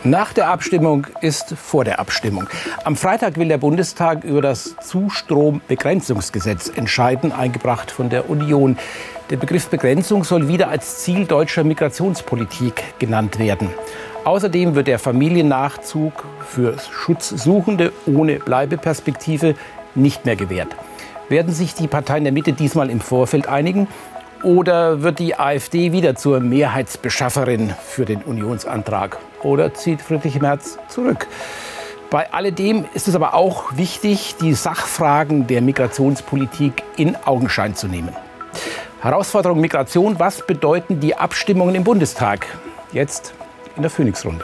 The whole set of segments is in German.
Nach der Abstimmung ist vor der Abstimmung. Am Freitag will der Bundestag über das Zustrombegrenzungsgesetz entscheiden, eingebracht von der Union. Der Begriff Begrenzung soll wieder als Ziel deutscher Migrationspolitik genannt werden. Außerdem wird der Familiennachzug für Schutzsuchende ohne Bleibeperspektive nicht mehr gewährt. Werden sich die Parteien der Mitte diesmal im Vorfeld einigen? Oder wird die AfD wieder zur Mehrheitsbeschafferin für den Unionsantrag? Oder zieht Friedrich Merz zurück? Bei alledem ist es aber auch wichtig, die Sachfragen der Migrationspolitik in Augenschein zu nehmen. Herausforderung Migration, was bedeuten die Abstimmungen im Bundestag? Jetzt in der Phoenix-Runde.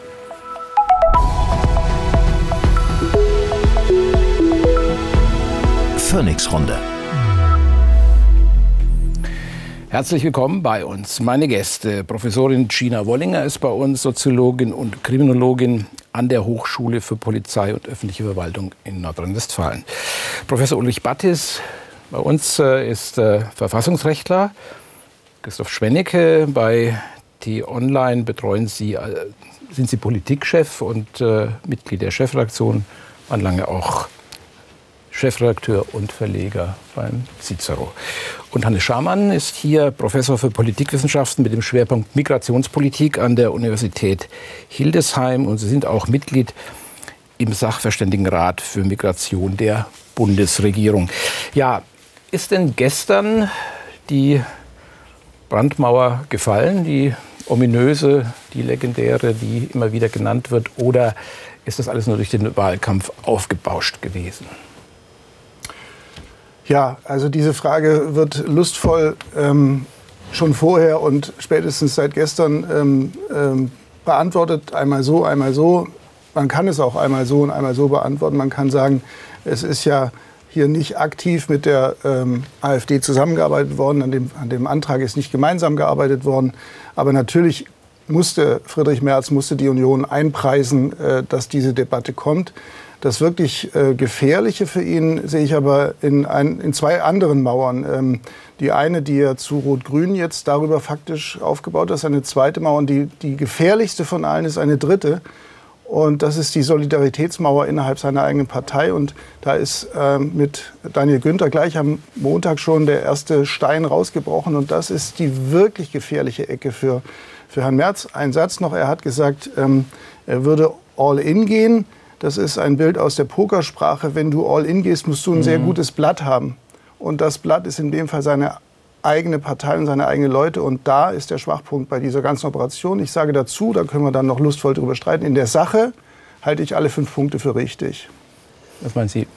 Phoenix-Runde. Herzlich willkommen bei uns. Meine Gäste, Professorin Gina Wollinger ist bei uns, Soziologin und Kriminologin an der Hochschule für Polizei und öffentliche Verwaltung in Nordrhein-Westfalen. Professor Ulrich Battis bei uns ist Verfassungsrechtler. Christoph Schwennecke bei T-Online sind Sie Politikchef und Mitglied der Chefredaktion, waren lange auch Chefredakteur und Verleger beim Cicero. Und Hannes Schamann ist hier Professor für Politikwissenschaften mit dem Schwerpunkt Migrationspolitik an der Universität Hildesheim. Und Sie sind auch Mitglied im Sachverständigenrat für Migration der Bundesregierung. Ja, ist denn gestern die Brandmauer gefallen, die ominöse, die legendäre, die immer wieder genannt wird? Oder ist das alles nur durch den Wahlkampf aufgebauscht gewesen? Ja, also diese Frage wird lustvoll schon vorher und spätestens seit gestern beantwortet. Einmal so, einmal so. Man kann es auch einmal so und einmal so beantworten. Man kann sagen, es ist ja hier nicht aktiv mit der AfD zusammengearbeitet worden. An dem Antrag ist nicht gemeinsam gearbeitet worden. Aber natürlich musste Friedrich Merz, die Union einpreisen, dass diese Debatte kommt. Das wirklich Gefährliche für ihn sehe ich aber in zwei anderen Mauern. Die eine, die er zu Rot-Grün jetzt darüber faktisch aufgebaut hat, ist eine zweite Mauer. Und die gefährlichste von allen ist eine dritte. Und das ist die Solidaritätsmauer innerhalb seiner eigenen Partei. Und da ist mit Daniel Günther gleich am Montag schon der erste Stein rausgebrochen. Und das ist die wirklich gefährliche Ecke für Herrn Merz. Ein Satz noch, er hat gesagt, er würde all in gehen. Das ist ein Bild aus der Pokersprache. Wenn du all in gehst, musst du ein sehr gutes Blatt haben. Und das Blatt ist in dem Fall seine eigene Partei und seine eigenen Leute. Und da ist der Schwachpunkt bei dieser ganzen Operation. Ich sage dazu, da können wir dann noch lustvoll drüber streiten, in der Sache halte ich alle 5 Punkte für richtig. Was meinen Sie?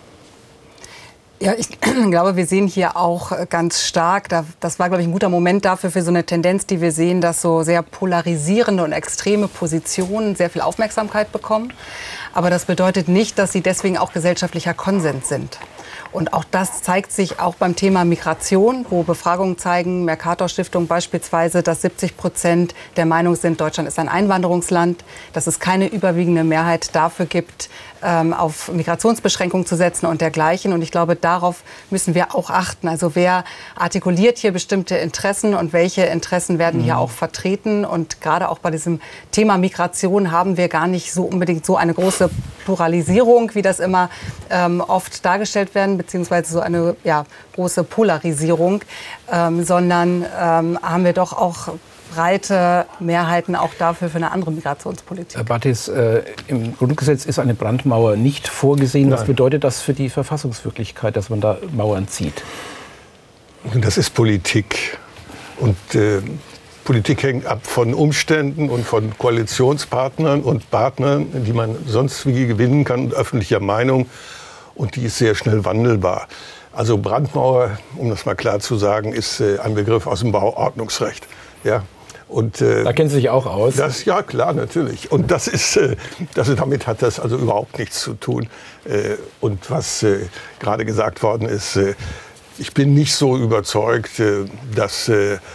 Ja, ich glaube, wir sehen hier auch ganz stark, das war, glaube ich, ein guter Moment dafür, für so eine Tendenz, die wir sehen, dass so sehr polarisierende und extreme Positionen sehr viel Aufmerksamkeit bekommen. Aber das bedeutet nicht, dass sie deswegen auch gesellschaftlicher Konsens sind. Und auch das zeigt sich auch beim Thema Migration, wo Befragungen zeigen, Mercator-Stiftung beispielsweise, dass 70% der Meinung sind, Deutschland ist ein Einwanderungsland, dass es keine überwiegende Mehrheit dafür gibt, auf Migrationsbeschränkungen zu setzen und dergleichen. Und ich glaube, darauf müssen wir auch achten. Also wer artikuliert hier bestimmte Interessen und welche Interessen werden hier auch vertreten? Und gerade auch bei diesem Thema Migration haben wir gar nicht so unbedingt so eine große Pluralisierung, wie das immer oft dargestellt werden, beziehungsweise so eine große Polarisierung, sondern haben wir doch auch breite Mehrheiten auch dafür für eine andere Migrationspolitik. Herr Battis, im Grundgesetz ist eine Brandmauer nicht vorgesehen. Nein. Was bedeutet das für die Verfassungswirklichkeit, dass man da Mauern zieht? Das ist Politik. Und Politik hängt ab von Umständen und von Koalitionspartnern und Partnern, die man sonst wie gewinnen kann, und öffentlicher Meinung. Und die ist sehr schnell wandelbar. Also Brandmauer, um das mal klar zu sagen, ist ein Begriff aus dem Bauordnungsrecht. Ja. Und, da kennen Sie sich auch aus? Ja, klar, natürlich. Und damit hat das also überhaupt nichts zu tun. Und was gerade gesagt worden ist, ich bin nicht so überzeugt, dass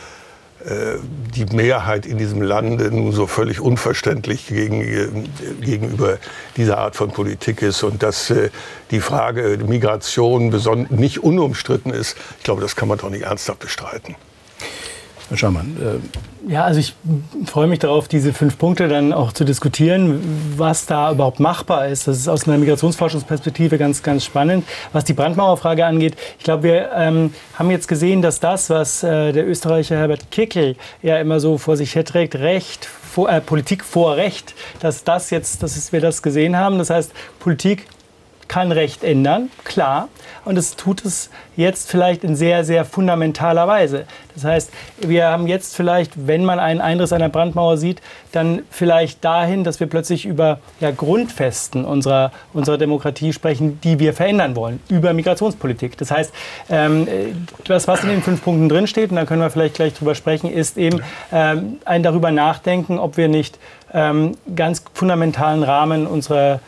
die Mehrheit in diesem Lande nun so völlig unverständlich gegenüber dieser Art von Politik ist und dass die Frage Migration nicht unumstritten ist. Ich glaube, das kann man doch nicht ernsthaft bestreiten. Herr Schamann. Ja, also ich freue mich darauf, diese 5 Punkte dann auch zu diskutieren, was da überhaupt machbar ist. Das ist aus einer Migrationsforschungsperspektive ganz, ganz spannend. Was die Brandmauerfrage angeht, ich glaube, wir haben jetzt gesehen, dass das, was der Österreicher Herbert Kickl ja immer so vor sich herträgt, Politik vor Recht, dass wir das gesehen haben. Das heißt, Politik kann Recht ändern, klar. Und es tut es jetzt vielleicht in sehr, sehr fundamentaler Weise. Das heißt, wir haben jetzt vielleicht, wenn man einen Einriss einer Brandmauer sieht, dann vielleicht dahin, dass wir plötzlich über Grundfesten unserer Demokratie sprechen, die wir verändern wollen, über Migrationspolitik. Das heißt, das, was in den 5 Punkten drinsteht, und da können wir vielleicht gleich drüber sprechen, ist eben ein darüber nachdenken, ob wir nicht ganz fundamentalen Rahmen unserer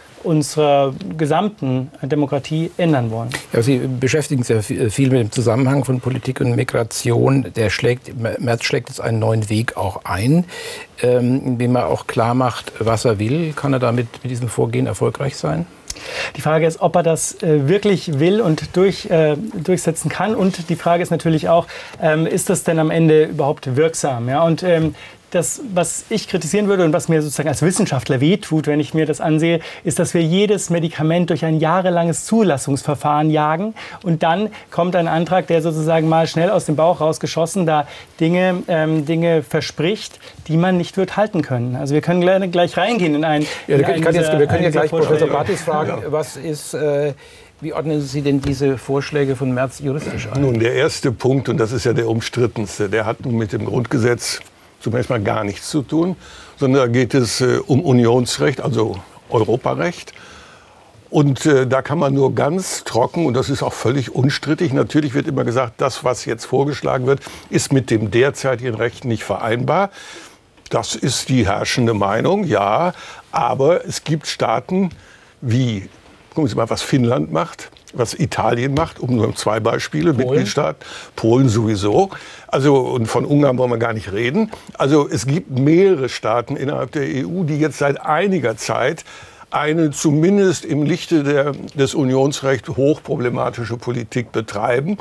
gesamten Demokratie ändern wollen. Ja, Sie beschäftigen sich viel mit dem Zusammenhang von Politik und Migration. Merz schlägt jetzt einen neuen Weg auch ein, indem er auch klar macht, was er will. Kann er damit mit diesem Vorgehen erfolgreich sein? Die Frage ist, ob er das wirklich will und durchsetzen kann. Und die Frage ist natürlich auch, ist das denn am Ende überhaupt wirksam? Ja? Und das, was ich kritisieren würde und was mir sozusagen als Wissenschaftler wehtut, wenn ich mir das ansehe, ist, dass wir jedes Medikament durch ein jahrelanges Zulassungsverfahren jagen und dann kommt ein Antrag, der sozusagen mal schnell aus dem Bauch rausgeschossen da Dinge verspricht, die man nicht wird halten können. Also wir können gleich reingehen in ein... Wir können ja gleich Professor Bartels fragen, wie ordnen Sie denn diese Vorschläge von Merz juristisch ein? Nun, der erste Punkt, und das ist ja der umstrittenste, der hat nun mit dem Grundgesetz zunächst mal gar nichts zu tun, sondern da geht es um Unionsrecht, also Europarecht. Und da kann man nur ganz trocken, und das ist auch völlig unstrittig, natürlich wird immer gesagt, das, was jetzt vorgeschlagen wird, ist mit dem derzeitigen Recht nicht vereinbar. Das ist die herrschende Meinung, ja, aber es gibt Staaten wie, gucken Sie mal, was Finnland macht, was Italien macht, um nur 2 Beispiele, Mitgliedstaat, Polen sowieso. Also, und von Ungarn wollen wir gar nicht reden. Also es gibt mehrere Staaten innerhalb der EU, die jetzt seit einiger Zeit eine zumindest im Lichte des Unionsrechts hochproblematische Politik betreiben.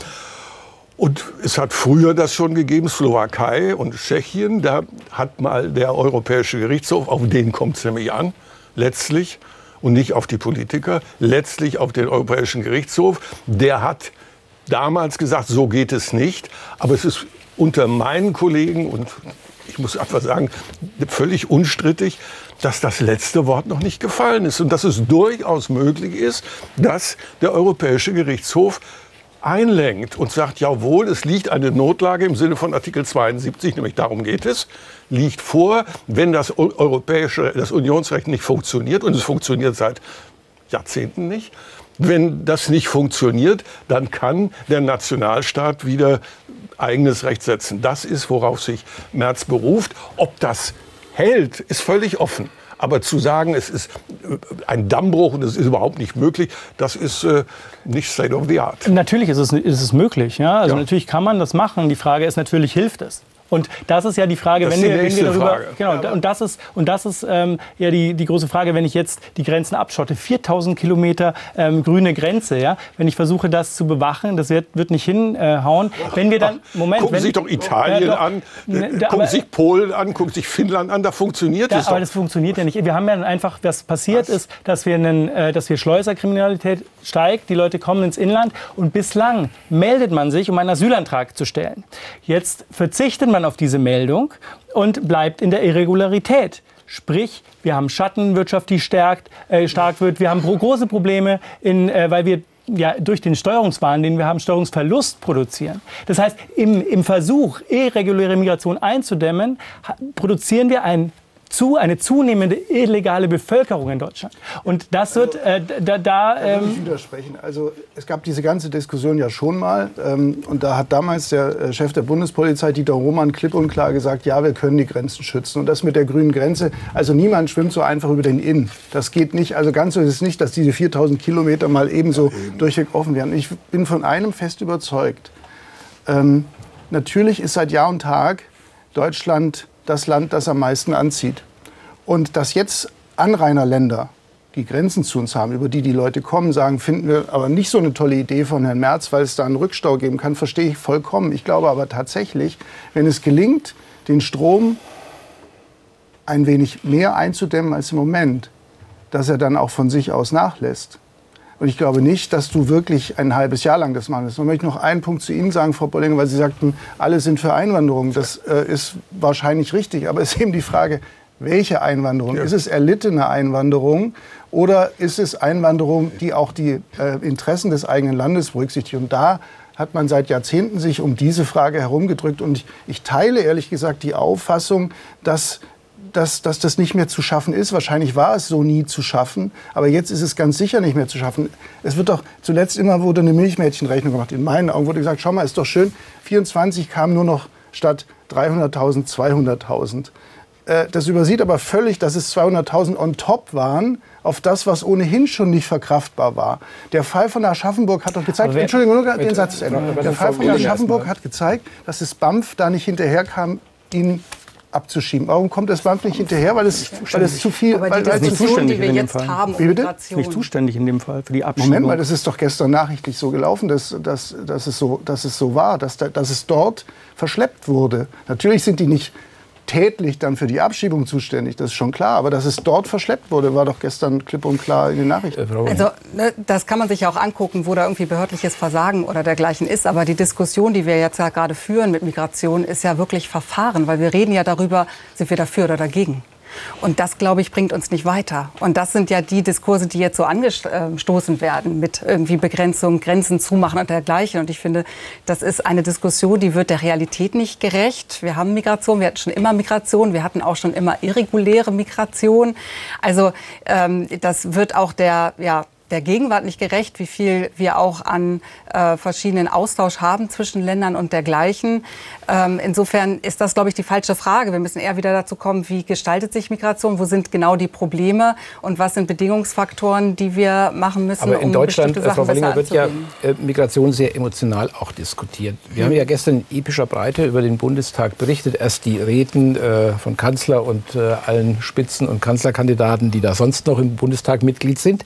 Und es hat früher das schon gegeben, Slowakei und Tschechien. Da hat mal der Europäische Gerichtshof, auf den kommt es nämlich an, letztlich, und nicht auf die Politiker, letztlich auf den Europäischen Gerichtshof. Der hat damals gesagt, so geht es nicht. Aber es ist unter meinen Kollegen, und ich muss einfach sagen, völlig unstrittig, dass das letzte Wort noch nicht gefallen ist. Und dass es durchaus möglich ist, dass der Europäische Gerichtshof einlenkt und sagt, jawohl, es liegt eine Notlage im Sinne von Artikel 72, nämlich darum geht es, liegt vor, wenn das Unionsrecht nicht funktioniert, und es funktioniert seit Jahrzehnten nicht. Wenn das nicht funktioniert, dann kann der Nationalstaat wieder eigenes Recht setzen. Das ist, worauf sich Merz beruft. Ob das hält, ist völlig offen. Aber zu sagen, es ist ein Dammbruch und es ist überhaupt nicht möglich, das ist nicht State of the Art. Natürlich ist es möglich. Ja? Also natürlich kann man das machen. Die Frage ist natürlich, hilft es? Und das ist ja die Frage, wenn wir darüber... Frage. Genau, ja. Und das ist ja die große Frage, wenn ich jetzt die Grenzen abschotte. 4000 Kilometer grüne Grenze, ja? Wenn ich versuche, das zu bewachen, das wird nicht hinhauen. Wenn wir dann... Moment, gucken Sie sich doch Italien an, gucken Sie sich Polen an, gucken Sie sich Finnland an, da funktioniert es doch. Aber das funktioniert ja nicht. Wir haben ja einfach, was passiert ist, dass wir Schleuserkriminalität steigt, die Leute kommen ins Inland und bislang meldet man sich, um einen Asylantrag zu stellen. Jetzt verzichtet man auf diese Meldung und bleibt in der Irregularität. Sprich, wir haben Schattenwirtschaft, die stark wird. Wir haben große Probleme, weil wir durch den Steuerungswahn, den wir haben, Steuerungsverlust produzieren. Das heißt, im Versuch, irreguläre Migration einzudämmen, produzieren wir eine zunehmende illegale Bevölkerung in Deutschland. Und das wird Da würde ich widersprechen. Also es gab diese ganze Diskussion ja schon mal. Und da hat damals der Chef der Bundespolizei, Dieter Roman, klipp und klar gesagt, ja, wir können die Grenzen schützen. Und das mit der grünen Grenze, also niemand schwimmt so einfach über den Inn. Das geht nicht. Also ganz so ist es nicht, dass diese 4000 Kilometer mal ebenso durchweg offen werden. Ich bin von einem fest überzeugt. Natürlich ist seit Jahr und Tag Deutschland das Land, das am meisten anzieht. Und dass jetzt Anrainerländer, die Grenzen zu uns haben, über die die Leute kommen, sagen, finden wir aber nicht so eine tolle Idee von Herrn Merz, weil es da einen Rückstau geben kann, verstehe ich vollkommen. Ich glaube aber tatsächlich, wenn es gelingt, den Strom ein wenig mehr einzudämmen als im Moment, dass er dann auch von sich aus nachlässt. Und ich glaube nicht, dass du wirklich ein halbes Jahr lang das machen wirst. Ich möchte noch einen Punkt zu Ihnen sagen, Frau Bollinger, weil Sie sagten, alle sind für Einwanderung. Das ist wahrscheinlich richtig, aber es ist eben die Frage, welche Einwanderung? Ja. Ist es erlittene Einwanderung oder ist es Einwanderung, die auch die Interessen des eigenen Landes berücksichtigt? Und da hat man seit Jahrzehnten sich um diese Frage herumgedrückt. Und ich teile ehrlich gesagt die Auffassung, dass das nicht mehr zu schaffen ist. Wahrscheinlich war es so nie zu schaffen, aber jetzt ist es ganz sicher nicht mehr zu schaffen. Es wird doch zuletzt immer wurde eine Milchmädchenrechnung gemacht. In meinen Augen wurde gesagt, schau mal, ist doch schön, 24 kamen nur noch statt 300.000 200.000. Das übersieht aber völlig, dass es 200.000 on top waren auf das, was ohnehin schon nicht verkraftbar war. Der Fall von Aschaffenburg hat doch gezeigt, Entschuldigung, nur den Satz zu Ende. Der Fall von Aschaffenburg hat gezeigt, dass das BAMF da nicht hinterherkam, ihn abzuschieben. Warum kommt das BAMF nicht hinterher? Weil es zu viel... Aber die Diskussion, die wir jetzt haben, um Migration. Nicht zuständig in dem Fall für die Abschiebung. Moment mal, das ist doch gestern nachrichtlich so gelaufen, dass es so war, dass es dort verschleppt wurde. Natürlich sind die nicht tätlich dann für die Abschiebung zuständig, das ist schon klar. Aber dass es dort verschleppt wurde, war doch gestern klipp und klar in den Nachrichten. Also das kann man sich ja auch angucken, wo da irgendwie behördliches Versagen oder dergleichen ist. Aber die Diskussion, die wir jetzt ja gerade führen mit Migration, ist ja wirklich Verfahren. Weil wir reden ja darüber, sind wir dafür oder dagegen. Und das, glaube ich, bringt uns nicht weiter. Und das sind ja die Diskurse, die jetzt so angestoßen werden mit irgendwie Begrenzung, Grenzen zumachen und dergleichen. Und ich finde, das ist eine Diskussion, die wird der Realität nicht gerecht. Wir haben Migration, wir hatten schon immer Migration, wir hatten auch schon immer irreguläre Migration. Also das wird auch der Gegenwart nicht gerecht, wie viel wir auch an verschiedenen Austausch haben zwischen Ländern und dergleichen. Insofern ist das, glaube ich, die falsche Frage. Wir müssen eher wieder dazu kommen, wie gestaltet sich Migration, wo sind genau die Probleme und was sind Bedingungsfaktoren, die wir machen müssen, aber in Deutschland, bestimmte Sachen Frau Bollinger, wird ja anzugehen. Migration sehr emotional auch diskutiert. Wir haben ja gestern in epischer Breite über den Bundestag berichtet. Erst die Reden von Kanzler und allen Spitzen- und Kanzlerkandidaten, die da sonst noch im Bundestag Mitglied sind.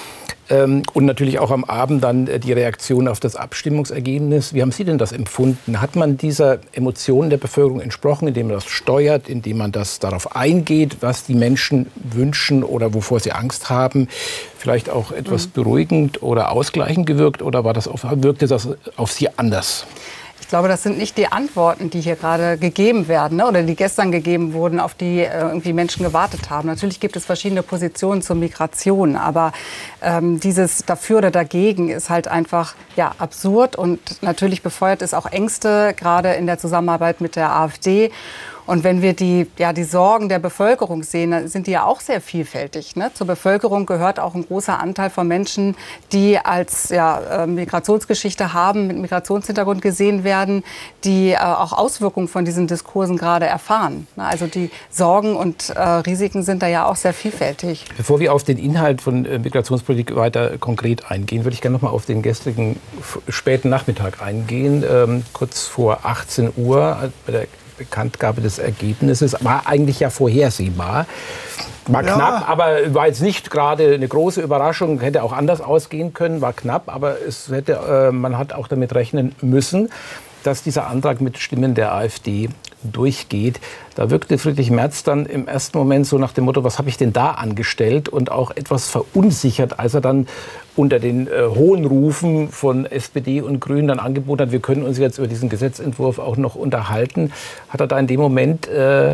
Und natürlich auch am Abend dann die Reaktion auf das Abstimmungsergebnis. Wie haben Sie denn das empfunden? Hat man dieser Emotionen der Bevölkerung entsprochen, indem man das steuert, indem man das darauf eingeht, was die Menschen wünschen oder wovor sie Angst haben? Vielleicht auch etwas beruhigend oder ausgleichend gewirkt oder wirkte das auf Sie anders? Ich glaube, das sind nicht die Antworten, die hier gerade gegeben werden, ne, oder die gestern gegeben wurden, auf die irgendwie Menschen gewartet haben. Natürlich gibt es verschiedene Positionen zur Migration, aber dieses Dafür oder Dagegen ist halt einfach absurd und natürlich befeuert es auch Ängste, gerade in der Zusammenarbeit mit der AfD. Und wenn wir die Sorgen der Bevölkerung sehen, dann sind die ja auch sehr vielfältig. Ne? Zur Bevölkerung gehört auch ein großer Anteil von Menschen, die als Migrationsgeschichte haben, mit Migrationshintergrund gesehen werden, die auch Auswirkungen von diesen Diskursen gerade erfahren. Also die Sorgen und Risiken sind da ja auch sehr vielfältig. Bevor wir auf den Inhalt von Migrationspolitik weiter konkret eingehen, würde ich gerne noch mal auf den gestrigen späten Nachmittag eingehen. Kurz vor 18 Uhr bei der Bekanntgabe des Ergebnisses. War eigentlich ja vorhersehbar. War knapp, aber war jetzt nicht gerade eine große Überraschung. Hätte auch anders ausgehen können, war knapp, aber man hat auch damit rechnen müssen, dass dieser Antrag mit Stimmen der AfD durchgeht. Da wirkte Friedrich Merz dann im ersten Moment so nach dem Motto, was habe ich denn da angestellt? Und auch etwas verunsichert, als er dann unter den hohen Rufen von SPD und Grünen dann angeboten hat, wir können uns jetzt über diesen Gesetzentwurf auch noch unterhalten. Hat er da in dem Moment,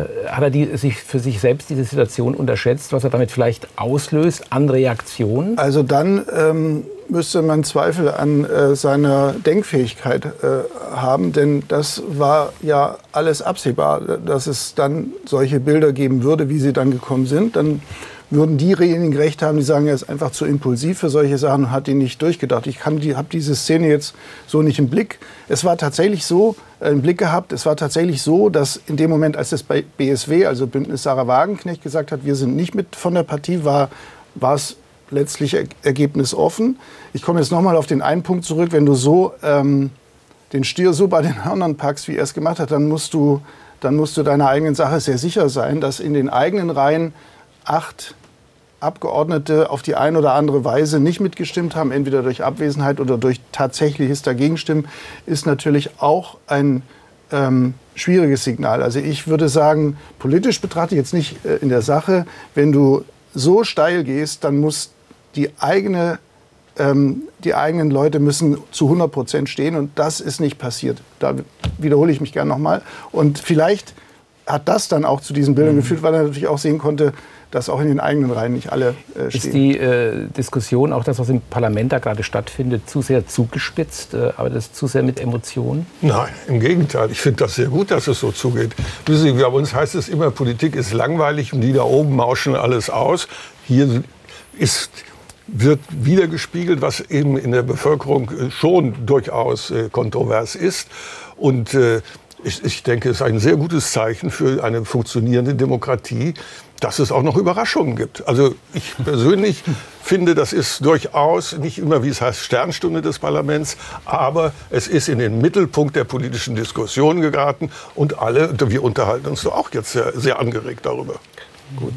sich für sich selbst diese Situation unterschätzt, was er damit vielleicht auslöst an Reaktionen? Also dann müsste man Zweifel an seiner Denkfähigkeit haben, denn das war ja alles absehbar, dass es dann solche Bilder geben würde, wie sie dann gekommen sind. Dann würden diejenigen recht haben, die sagen, er ist einfach zu impulsiv für solche Sachen und hat ihn nicht durchgedacht. Ich habe diese Szene jetzt so nicht im Blick. Es war tatsächlich so, im Blick gehabt, es war tatsächlich so, dass in dem Moment, als das bei BSW, also Bündnis Sarah Wagenknecht, gesagt hat, wir sind nicht mit von der Partie, war es letztlich ergebnisoffen. Ich komme jetzt nochmal auf den einen Punkt zurück. Wenn du so den Stier so bei den Hörnern packst, wie er es gemacht hat, dann musst du deiner eigenen Sache sehr sicher sein, dass in den eigenen Reihen 8 Abgeordnete auf die eine oder andere Weise nicht mitgestimmt haben, entweder durch Abwesenheit oder durch tatsächliches Dagegenstimmen, ist natürlich auch ein schwieriges Signal. Also ich würde sagen, politisch betrachtet, jetzt nicht in der Sache, wenn du so steil gehst, dann muss die eigenen Leute müssen zu 100% stehen und das ist nicht passiert. Da wiederhole ich mich gerne nochmal. Und vielleicht hat das dann auch zu diesen Bildern geführt, weil er natürlich auch sehen konnte, dass auch in den eigenen Reihen nicht alle stehen. Ist die Diskussion, auch das, was im Parlament da gerade stattfindet, zu sehr zugespitzt, aber das zu sehr mit Emotionen? Nein, im Gegenteil. Ich finde das sehr gut, dass es so zugeht. Wissen Sie, bei uns heißt es immer, Politik ist langweilig und die da oben mauschen alles aus. Hier wird wiedergespiegelt, was eben in der Bevölkerung schon durchaus kontrovers ist. Und ich denke, es ist ein sehr gutes Zeichen für eine funktionierende Demokratie, dass es auch noch Überraschungen gibt. Also ich persönlich finde, das ist durchaus nicht immer, wie es heißt, Sternstunde des Parlaments, aber es ist in den Mittelpunkt der politischen Diskussion geraten und wir unterhalten uns doch auch jetzt sehr, sehr angeregt darüber. Gut,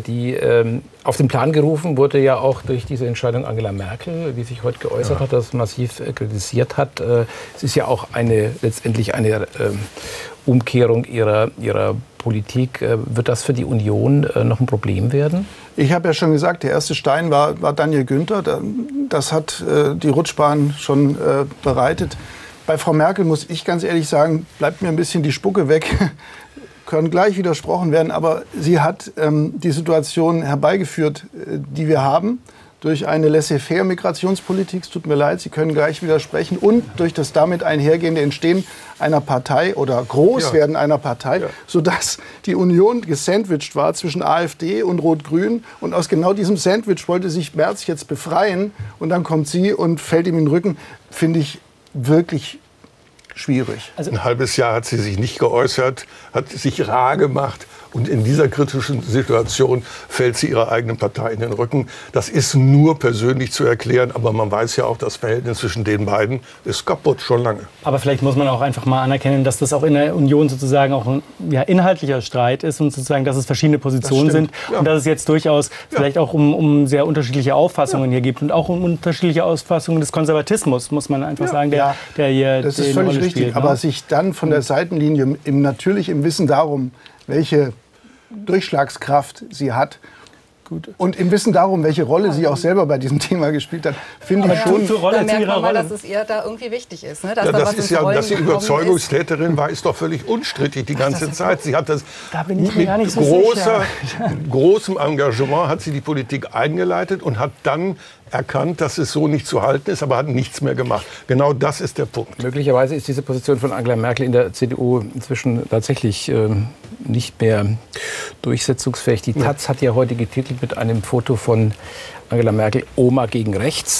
auf den Plan gerufen wurde ja auch durch diese Entscheidung Angela Merkel, die sich heute geäußert hat, das massiv kritisiert hat. Es ist ja auch letztendlich eine Umkehrung ihrer Politik. Wird das für die Union noch ein Problem werden? Ich habe ja schon gesagt, der erste Stein war Daniel Günther. Das hat die Rutschbahn schon bereitet. Bei Frau Merkel muss ich ganz ehrlich sagen, bleibt mir ein bisschen die Spucke weg. Können gleich widersprochen werden, aber sie hat die Situation herbeigeführt, die wir haben, durch eine laissez-faire-Migrationspolitik. Es tut mir leid, Sie können gleich widersprechen. Und durch das damit einhergehende Entstehen einer Partei oder Großwerden einer Partei, sodass die Union gesandwiched war zwischen AfD und Rot-Grün. Und aus genau diesem Sandwich wollte sich Merz jetzt befreien. Und dann kommt sie und fällt ihm in den Rücken. Finde ich wirklich schwierig. Also ein halbes Jahr hat sie sich nicht geäußert, hat sich rar gemacht. Und in dieser kritischen Situation fällt sie ihrer eigenen Partei in den Rücken. Das ist nur persönlich zu erklären, aber man weiß ja auch, das Verhältnis zwischen den beiden ist kaputt, schon lange. Aber vielleicht muss man auch einfach mal anerkennen, dass das auch in der Union sozusagen auch ein inhaltlicher Streit ist und sozusagen, dass es verschiedene Positionen sind und dass es jetzt durchaus vielleicht auch um sehr unterschiedliche Auffassungen hier gibt und auch um unterschiedliche Auffassungen des Konservatismus, muss man einfach sagen, der hier das ist völlig richtig, spielt, aber sich dann von der Seitenlinie natürlich im Wissen darum, welche Durchschlagskraft sie hat. Gut. Und im Wissen darum, welche Rolle sie auch selber bei diesem Thema gespielt hat, finde ich schon. Da merkt man mal, dass es ihr da irgendwie wichtig ist. Ne? Dass sie Überzeugungstäterin war, ist doch völlig unstrittig die ganze Zeit. Sie hat das mit großem Engagement hat sie die Politik eingeleitet und hat dann erkannt, dass es so nicht zu halten ist, aber hat nichts mehr gemacht. Genau das ist der Punkt. Möglicherweise ist diese Position von Angela Merkel in der CDU inzwischen tatsächlich nicht mehr durchsetzungsfähig. Die Taz hat ja heute getitelt mit einem Foto von Angela Merkel, Oma gegen rechts.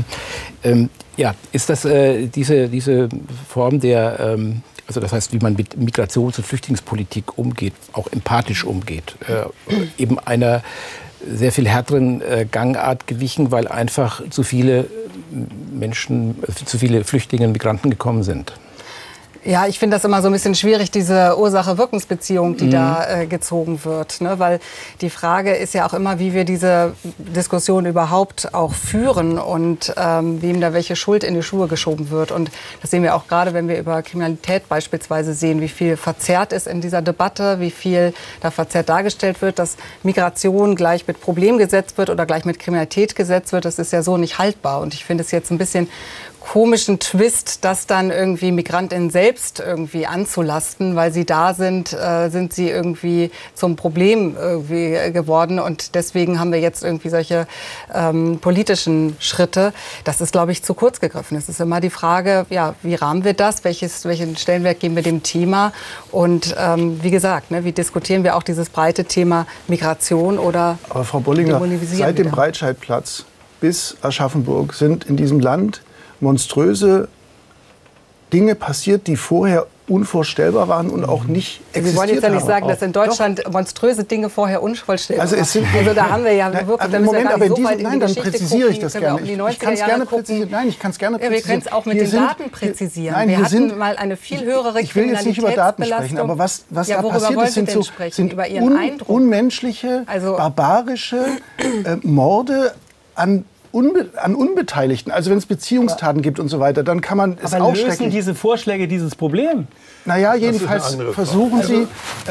Ist das diese Form der, also das heißt, wie man mit Migrations- und Flüchtlingspolitik umgeht, auch empathisch umgeht, eben einer sehr viel härteren Gangart gewichen, weil einfach zu viele Flüchtlinge und Migranten gekommen sind? Ja, ich finde das immer so ein bisschen schwierig, diese Ursache-Wirkungsbeziehung, die da gezogen wird. Ne? Weil die Frage ist ja auch immer, wie wir diese Diskussion überhaupt auch führen und wem da welche Schuld in die Schuhe geschoben wird. Und das sehen wir auch gerade, wenn wir über Kriminalität beispielsweise sehen, wie viel verzerrt ist in dieser Debatte, wie viel da verzerrt dargestellt wird, dass Migration gleich mit Problem gesetzt wird oder gleich mit Kriminalität gesetzt wird. Das ist ja so nicht haltbar. Und ich finde es jetzt ein bisschen komischen Twist, das dann irgendwie Migrantinnen selbst irgendwie anzulasten, weil sie da sind, sind sie irgendwie zum Problem irgendwie geworden und deswegen haben wir jetzt irgendwie solche politischen Schritte. Das ist, glaube ich, zu kurz gegriffen. Es ist immer die Frage, ja, wie rahmen wir das? Welchen Stellenwert geben wir dem Thema? Und wie gesagt, ne, wie diskutieren wir auch dieses breite Thema Migration oder Aber Frau Bollinger, seit dem Breitscheidplatz bis Aschaffenburg sind in diesem Land monströse Dinge passiert, die vorher unvorstellbar waren und auch nicht existiert haben. Sie wollen jetzt ja nicht sagen, dass in Deutschland monströse Dinge vorher unvorstellbar waren. Also da haben wir ja wirklich... Nein, dann präzisiere ich das gerne. Ich kann es gerne präzisieren. Nein, ich kann es gerne präzisieren. Wir können es auch mit den Daten präzisieren. Wir hatten mal eine viel höhere Ich will jetzt nicht über Daten sprechen, aber was da passiert ist, sind unmenschliche, barbarische Morde an Unbeteiligten. Also wenn es Beziehungstaten gibt und so weiter, dann kann man es aber ausschrecken. Lösen diese Vorschläge dieses Problem? Naja, jedenfalls versuchen sie...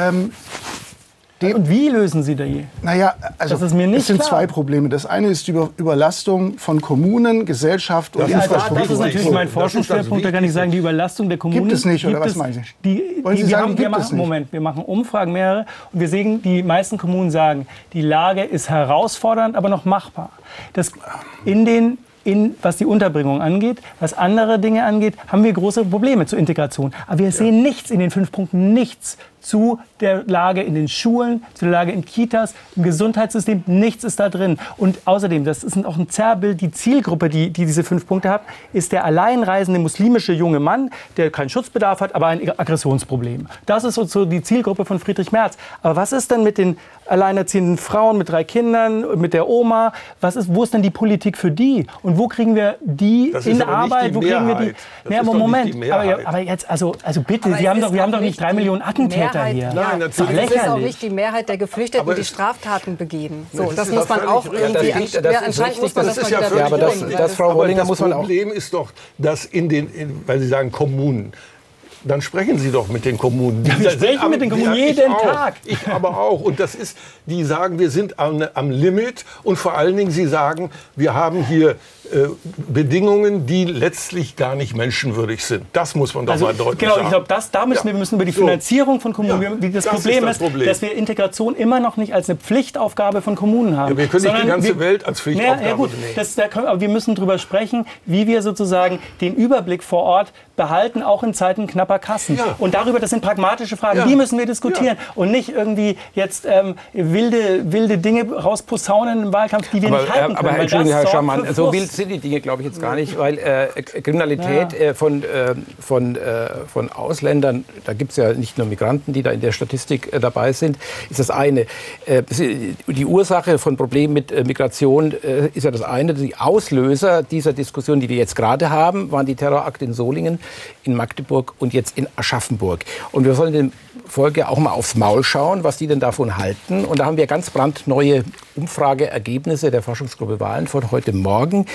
Und wie lösen Sie die? Naja, also das ist mir nicht es sind klar. zwei Probleme. Das eine ist die Überlastung von Kommunen, Gesellschaft und Infrastruktur. Das ist natürlich mein Forschungsschwerpunkt. Da kann ich sagen, die Überlastung der Kommunen... Gibt es nicht, oder was meinen Sie? Wir machen Umfragen, mehrere, und wir sehen, die meisten Kommunen sagen, die Lage ist herausfordernd, aber noch machbar. Was die Unterbringung angeht, was andere Dinge angeht, haben wir große Probleme zur Integration. Aber wir sehen nichts in den 5 Punkten, nichts zu der Lage in den Schulen, zu der Lage in Kitas, im Gesundheitssystem. Nichts ist da drin. Und außerdem, das ist auch ein Zerrbild, die Zielgruppe, die diese 5 Punkte hat, ist der alleinreisende muslimische junge Mann, der keinen Schutzbedarf hat, aber ein Aggressionsproblem. Das ist so die Zielgruppe von Friedrich Merz. Aber was ist denn mit den alleinerziehenden Frauen mit 3 Kindern, mit der Oma? Wo ist denn die Politik für die? Und wo kriegen wir die in Arbeit? Wo kriegen wir die? Nee, aber Moment. Aber jetzt, also bitte, wir haben doch nicht 3 Millionen Attentäter hier. Nein, das ist auch nicht die Mehrheit der Geflüchteten, die Straftaten begehen. So, das muss man auch irgendwie... Anscheinend muss man das mal wieder durchbringen. Das Problem ist doch, dass weil Sie sagen Kommunen, dann sprechen Sie doch mit den Kommunen. Wir sprechen mit den Kommunen jeden Tag. Ich aber auch. Und das ist, die sagen, wir sind am Limit. Und vor allen Dingen, sie sagen, wir haben hier Bedingungen, die letztlich gar nicht menschenwürdig sind. Das muss man doch mal deutlich sagen. Ich glaube, wir müssen über die Finanzierung von Kommunen. Das Problem ist, dass wir Integration immer noch nicht als eine Pflichtaufgabe von Kommunen haben. Ja, wir können nicht die ganze Welt als Pflichtaufgabe nehmen. Aber wir müssen darüber sprechen, wie wir sozusagen den Überblick vor Ort behalten, auch in Zeiten knapper Kassen. Ja. Und darüber, das sind pragmatische Fragen, die müssen wir diskutieren. Und nicht irgendwie jetzt wilde Dinge rausposaunen im Wahlkampf, die wir nicht halten können. Aber Entschuldigung, Herr Schamann, so wild sind die Dinge, glaube ich, jetzt gar nicht, weil Kriminalität von Ausländern, da gibt es ja nicht nur Migranten, die da in der Statistik dabei sind, ist das eine. Die Ursache von Problemen mit Migration ist ja das eine. Die Auslöser dieser Diskussion, die wir jetzt gerade haben, waren die Terrorakte in Solingen, in Magdeburg und jetzt in Aschaffenburg. Und wir sollen dem Volk ja auch mal aufs Maul schauen, was die denn davon halten. Und da haben wir ganz brandneue Umfrageergebnisse der Forschungsgruppe Wahlen von heute Morgen.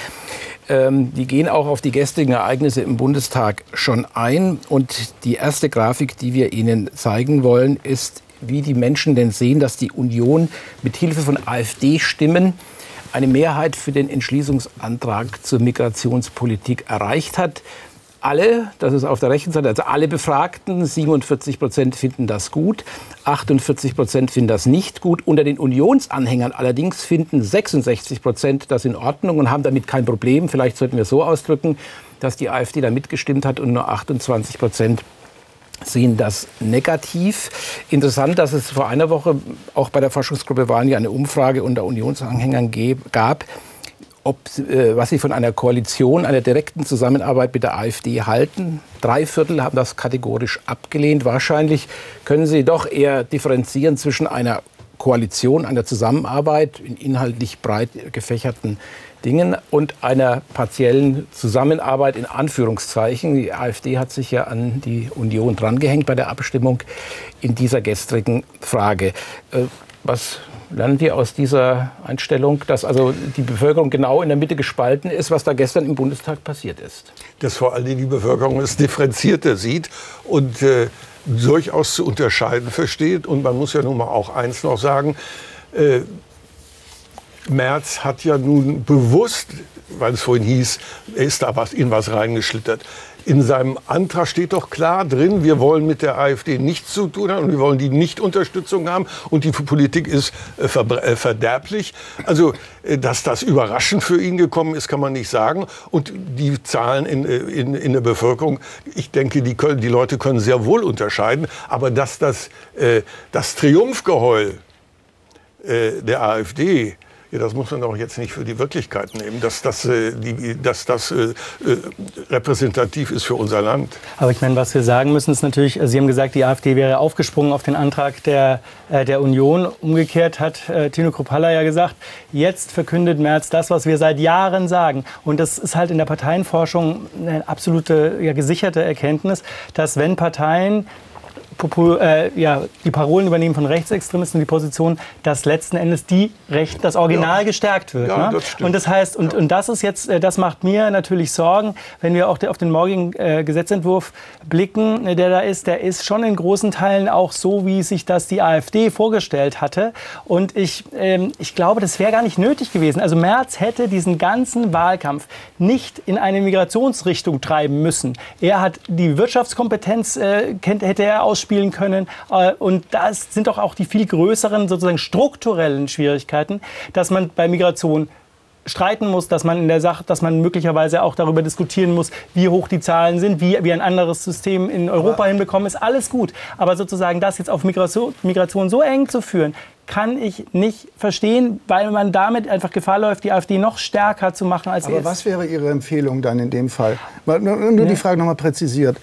Die gehen auch auf die gestrigen Ereignisse im Bundestag schon ein. Und die erste Grafik, die wir Ihnen zeigen wollen, ist, wie die Menschen denn sehen, dass die Union mit Hilfe von AfD-Stimmen eine Mehrheit für den Entschließungsantrag zur Migrationspolitik erreicht hat. Alle, das ist auf der rechten Seite, also alle Befragten, 47% finden das gut, 48% finden das nicht gut. Unter den Unionsanhängern allerdings finden 66% das in Ordnung und haben damit kein Problem. Vielleicht sollten wir so ausdrücken, dass die AfD da mitgestimmt hat und nur 28% sehen das negativ. Interessant, dass es vor einer Woche auch bei der Forschungsgruppe Wahlen ja eine Umfrage unter Unionsanhängern gab, was sie von einer Koalition, einer direkten Zusammenarbeit mit der AfD halten. 3/4 haben das kategorisch abgelehnt. Wahrscheinlich können sie doch eher differenzieren zwischen einer Koalition, einer Zusammenarbeit in inhaltlich breit gefächerten Dingen und einer partiellen Zusammenarbeit in Anführungszeichen. Die AfD hat sich ja an die Union drangehängt bei der Abstimmung in dieser gestrigen Frage. Was lernen wir aus dieser Einstellung, dass also die Bevölkerung genau in der Mitte gespalten ist, was da gestern im Bundestag passiert ist? Dass vor allem die Bevölkerung es differenzierter sieht und durchaus zu unterscheiden versteht. Und man muss ja nun mal auch eins noch sagen, Merz hat ja nun bewusst, weil es vorhin hieß, er ist da in was reingeschlittert. In seinem Antrag steht doch klar drin, wir wollen mit der AfD nichts zu tun haben und wir wollen die Nicht-Unterstützung haben und die Politik ist verderblich. Also, dass das überraschend für ihn gekommen ist, kann man nicht sagen. Und die Zahlen in der Bevölkerung, ich denke, die Leute können sehr wohl unterscheiden. Aber dass das Triumphgeheul der AfD Ja, das muss man doch jetzt nicht für die Wirklichkeit nehmen, dass das repräsentativ ist für unser Land. Aber ich meine, was wir sagen müssen, ist natürlich, Sie haben gesagt, die AfD wäre aufgesprungen auf den Antrag der Union. Umgekehrt hat Tino Kruppalla ja gesagt, jetzt verkündet Merz das, was wir seit Jahren sagen. Und das ist halt in der Parteienforschung eine absolute gesicherte Erkenntnis, dass wenn Parteien die Parolen übernehmen von Rechtsextremisten, die Position, dass letzten Endes das Original gestärkt wird. Ja, ne? das stimmt. Und das heißt, und das ist jetzt, das macht mir natürlich Sorgen, wenn wir auch auf den morgigen Gesetzentwurf blicken, der ist schon in großen Teilen auch so, wie sich das die AfD vorgestellt hatte. Und ich glaube, das wäre gar nicht nötig gewesen. Also Merz hätte diesen ganzen Wahlkampf nicht in eine Migrationsrichtung treiben müssen. Er hat die Wirtschaftskompetenz, hätte er ausspielen können. Und das sind doch auch die viel größeren, sozusagen strukturellen Schwierigkeiten, dass man bei Migration streiten muss, dass man möglicherweise auch darüber diskutieren muss, wie hoch die Zahlen sind, wie ein anderes System in Europa hinbekommen, ist alles gut. Aber sozusagen das jetzt auf Migration so eng zu führen, kann ich nicht verstehen, weil man damit einfach Gefahr läuft, die AfD noch stärker zu machen als Aber jetzt. was wäre Ihre Empfehlung dann in dem Fall? Nur die Frage nochmal präzisiert.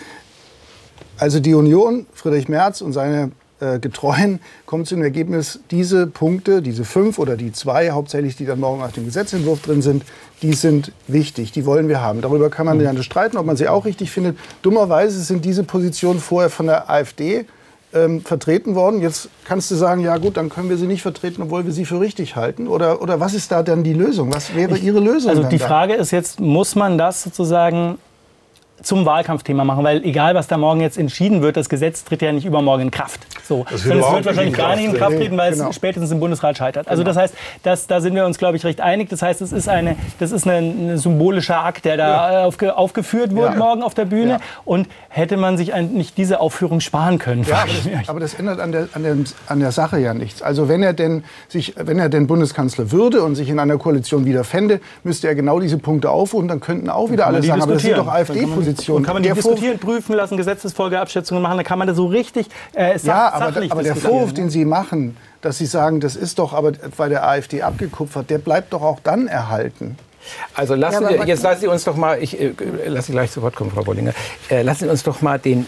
Also die Union, Friedrich Merz und seine Getreuen kommen zu dem Ergebnis, diese Punkte, diese 5 oder die 2 hauptsächlich, die dann morgen auf dem Gesetzentwurf drin sind, die sind wichtig, die wollen wir haben. Darüber kann man ja streiten, ob man sie auch richtig findet. Dummerweise sind diese Positionen vorher von der AfD vertreten worden. Jetzt kannst du sagen, ja gut, dann können wir sie nicht vertreten, obwohl wir sie für richtig halten. Oder was ist da dann die Lösung? Was wäre Ihre Lösung? Also die Frage ist jetzt, muss man das sozusagen zum Wahlkampfthema machen, weil egal, was da morgen jetzt entschieden wird, das Gesetz tritt ja nicht übermorgen in Kraft. So. Es wird wahrscheinlich gar nicht in Kraft treten, weil es spätestens im Bundesrat scheitert. Also das heißt, da sind wir uns, glaube ich, recht einig. Das heißt, das ist ein symbolischer Akt, der da aufgeführt wird morgen auf der Bühne. Ja. Und hätte man sich nicht diese Aufführung sparen können. Ja, aber das ändert an der Sache ja nichts. Also wenn er denn Bundeskanzler würde und sich in einer Koalition wiederfände, müsste er genau diese Punkte aufrufen, dann könnten auch wieder alle sagen, aber das sind doch AfD-Positionen. Und kann man die diskutieren, prüfen lassen, Gesetzesfolgeabschätzungen machen, dann kann man das so richtig sachlich aber der Vorwurf, den Sie machen, dass Sie sagen, das ist doch aber bei der AfD abgekupfert, der bleibt doch auch dann erhalten. Also jetzt lassen Sie uns doch mal, ich lasse Sie gleich sofort kommen, Frau Wollinger, lassen Sie uns doch mal den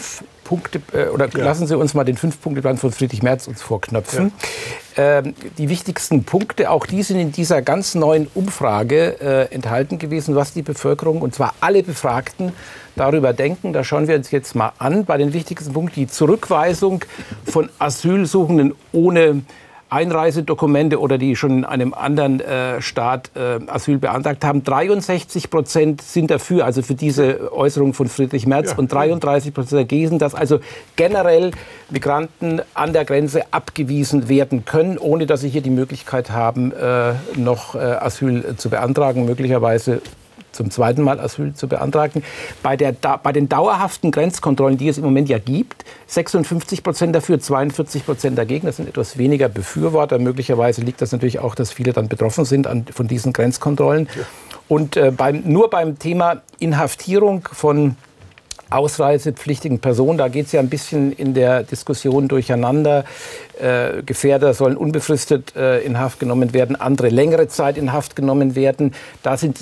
5-Punkte-Plan von Friedrich Merz uns vorknöpfen. Ja. Die wichtigsten Punkte, auch die sind in dieser ganz neuen Umfrage enthalten gewesen, was die Bevölkerung, und zwar alle Befragten, darüber denken. Da schauen wir uns jetzt mal an. Bei den wichtigsten Punkten die Zurückweisung von Asylsuchenden ohne Einreisedokumente oder die schon in einem anderen Staat Asyl beantragt haben. 63% sind dafür, also für diese Äußerung von Friedrich Merz, und 33% dagegen, dass also generell Migranten an der Grenze abgewiesen werden können, ohne dass sie hier die Möglichkeit haben, noch Asyl zu beantragen, möglicherweise zum zweiten Mal Asyl zu beantragen. Bei den dauerhaften Grenzkontrollen, die es im Moment ja gibt, 56% dafür, 42% dagegen. Das sind etwas weniger Befürworter. Möglicherweise liegt das natürlich auch, dass viele dann betroffen sind von diesen Grenzkontrollen. Ja. Und nur beim Thema Inhaftierung von ausreisepflichtigen Personen, da geht es ja ein bisschen in der Diskussion durcheinander. Gefährder sollen unbefristet in Haft genommen werden, andere längere Zeit in Haft genommen werden. Da sind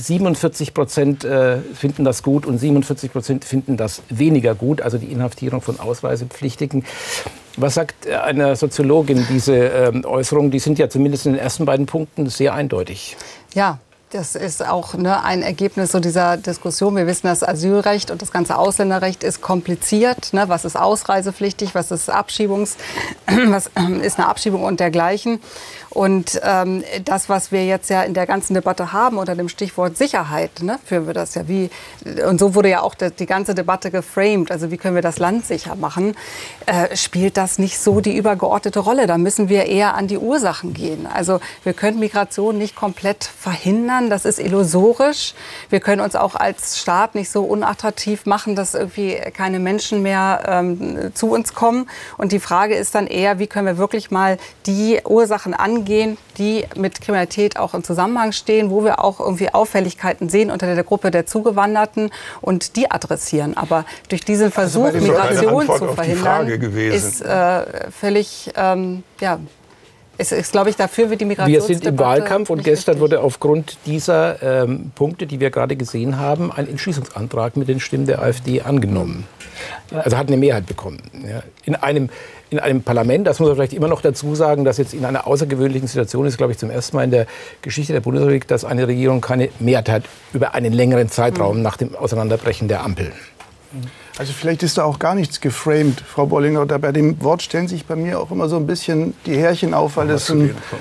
47% finden das gut und 47% finden das weniger gut, also die Inhaftierung von Ausreisepflichtigen. Was sagt eine Soziologin, diese Äußerungen? Die sind ja zumindest in den ersten beiden Punkten sehr eindeutig. Ja. Das ist auch ein Ergebnis so dieser Diskussion. Wir wissen, das Asylrecht und das ganze Ausländerrecht ist kompliziert. Was ist ausreisepflichtig, was ist was ist eine Abschiebung und dergleichen. Und das, was wir jetzt ja in der ganzen Debatte haben unter dem Stichwort Sicherheit, führen wir das ja und so wurde ja auch die ganze Debatte geframed, also wie können wir das Land sicher machen, spielt das nicht so die übergeordnete Rolle. Da müssen wir eher an die Ursachen gehen. Also wir können Migration nicht komplett verhindern, das ist illusorisch. Wir können uns auch als Staat nicht so unattraktiv machen, dass irgendwie keine Menschen mehr zu uns kommen. Und die Frage ist dann eher, wie können wir wirklich mal die Ursachen angehen, die mit Kriminalität auch im Zusammenhang stehen, wo wir auch irgendwie Auffälligkeiten sehen unter der Gruppe der Zugewanderten und die adressieren. Aber durch diesen Versuch, Migration zu verhindern, ist völlig Es ist, glaube ich, dafür wird die Wir Migrationsdebatte sind im Wahlkampf und gestern richtig. wurde aufgrund dieser Punkte, die wir gerade gesehen haben, ein Entschließungsantrag mit den Stimmen der AfD angenommen. Also hat eine Mehrheit bekommen. Ja. In einem Parlament, das muss man vielleicht immer noch dazu sagen, dass jetzt in einer außergewöhnlichen Situation ist, glaube ich, zum ersten Mal in der Geschichte der Bundesrepublik, dass eine Regierung keine Mehrheit hat über einen längeren Zeitraum nach dem Auseinanderbrechen der Ampel. Also vielleicht ist da auch gar nichts geframed, Frau Bollinger. Oder bei dem Wort stellen sich bei mir auch immer so ein bisschen die Härchen auf, weil das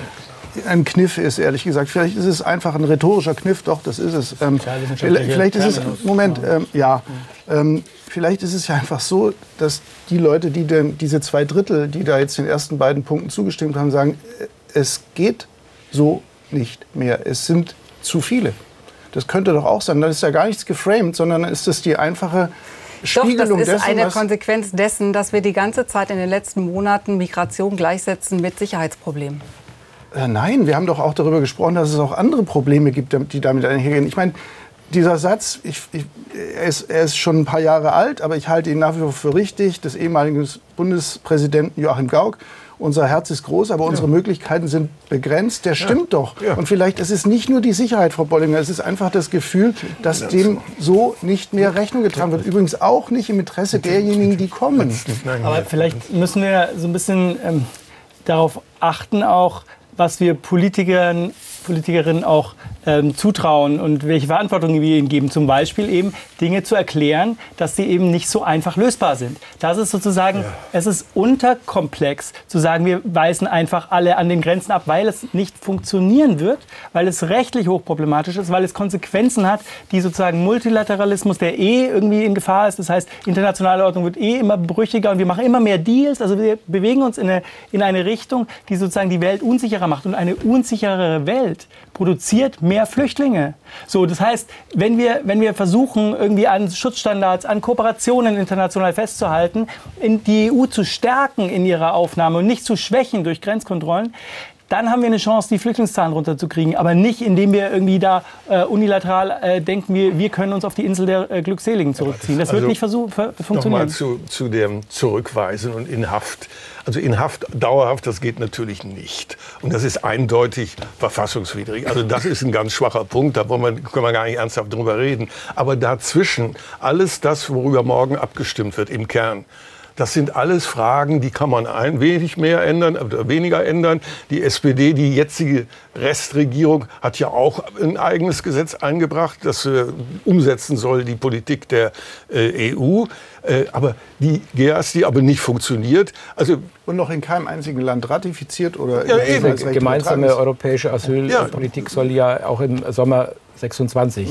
ein Kniff ist, ehrlich gesagt. Vielleicht ist es einfach ein rhetorischer Kniff, doch, das ist es. Vielleicht ist es, Moment, vielleicht ist es ja einfach so, dass die Leute, die diese 2 Drittel, die da jetzt den ersten beiden Punkten zugestimmt haben, sagen, es geht so nicht mehr. Es sind zu viele. Das könnte doch auch sein. Dann ist ja gar nichts geframed, sondern ist das die einfache Spiegelung das ist dessen, eine Konsequenz dessen, dass wir die ganze Zeit in den letzten Monaten Migration gleichsetzen mit Sicherheitsproblemen. Nein, wir haben doch auch darüber gesprochen, dass es auch andere Probleme gibt, die damit einhergehen. Ich meine, dieser Satz, er ist schon ein paar Jahre alt, aber ich halte ihn nach wie vor für richtig, des ehemaligen Bundespräsidenten Joachim Gauck. Unser Herz ist groß, aber unsere Möglichkeiten sind begrenzt. Der stimmt doch. Ja. Und vielleicht ist es nicht nur die Sicherheit, Frau Bollinger, es ist einfach das Gefühl, dass dem so nicht mehr Rechnung getragen wird. Übrigens auch nicht im Interesse derjenigen, die kommen. Aber vielleicht müssen wir so ein bisschen darauf achten, auch was wir Politikerinnen auch zutrauen und welche Verantwortung wir ihnen geben. Zum Beispiel eben Dinge zu erklären, dass sie eben nicht so einfach lösbar sind. Das ist sozusagen, es ist unterkomplex zu sagen, wir weisen einfach alle an den Grenzen ab, weil es nicht funktionieren wird, weil es rechtlich hochproblematisch ist, weil es Konsequenzen hat, die sozusagen Multilateralismus, der irgendwie in Gefahr ist. Das heißt, internationale Ordnung wird immer brüchiger und wir machen immer mehr Deals. Also wir bewegen uns in eine Richtung, die sozusagen die Welt unsicherer macht. Und eine unsicherere Welt produziert mehr Flüchtlinge. So, das heißt, wenn wir versuchen, irgendwie an Schutzstandards, an Kooperationen international festzuhalten, die EU zu stärken in ihrer Aufnahme und nicht zu schwächen durch Grenzkontrollen, dann haben wir eine Chance, die Flüchtlingszahlen runterzukriegen. Aber nicht, indem wir irgendwie da unilateral denken, wir können uns auf die Insel der Glückseligen zurückziehen. Das wird nicht funktionieren. Nochmal zu dem Zurückweisen und in Haft. Also in Haft, dauerhaft, das geht natürlich nicht. Und das ist eindeutig verfassungswidrig. Also das ist ein ganz schwacher Punkt, da können wir gar nicht ernsthaft drüber reden. Aber dazwischen, alles das, worüber morgen abgestimmt wird im Kern, das sind alles Fragen, die kann man ein wenig mehr ändern oder weniger ändern. Die SPD, die jetzige Restregierung, hat ja auch ein eigenes Gesetz eingebracht, das umsetzen soll die Politik der EU. Aber die GEAS, die aber nicht funktioniert. Also und noch in keinem einzigen Land ratifiziert oder die gemeinsame europäische Asylpolitik soll ja auch im Sommer 26